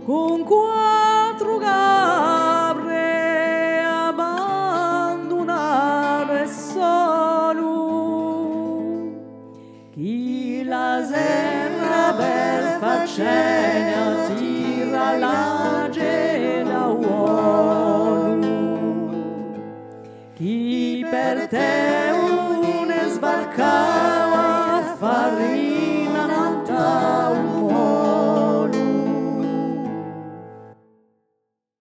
con quattro capre abbandonate solo, chi la serra per faccenda tira la gela uomo, chi per te un sbarcava